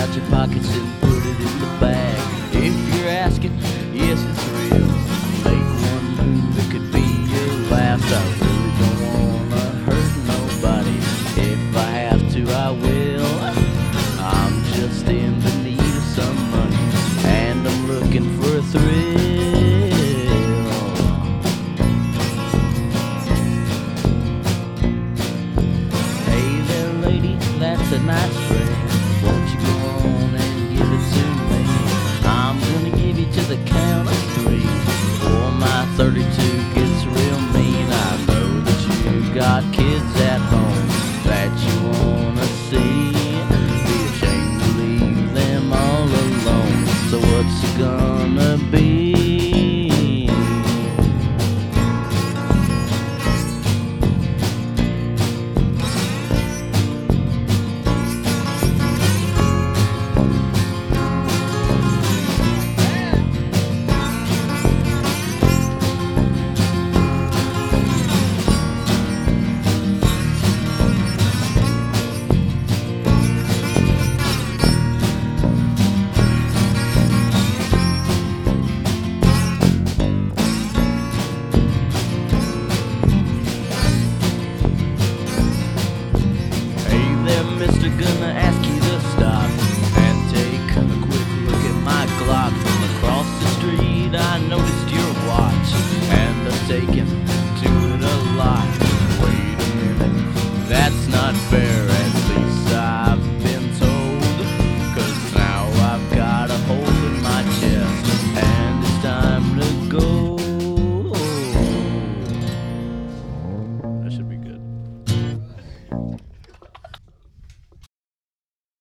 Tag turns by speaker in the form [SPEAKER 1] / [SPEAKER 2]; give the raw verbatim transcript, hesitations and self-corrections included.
[SPEAKER 1] out your pockets and put it in the bag. If you're asking, yes, it's real. Make one move, it could be your last. I really don't wanna hurt nobody. If I have to, I will. I'm just in the need of some money, and I'm looking for a thrill. That's a nice friend. Won't you go on and give it to me? I'm gonna give you to the count of three. Before my thirty-two gets real mean, I know that you got kids at home that you wanna see. Be ashamed to leave them all alone. So what's it gonna be? Mister, gonna ask you to stop and take a quick look at my Glock. From across the street I noticed your watch, and I've taken to it a lot.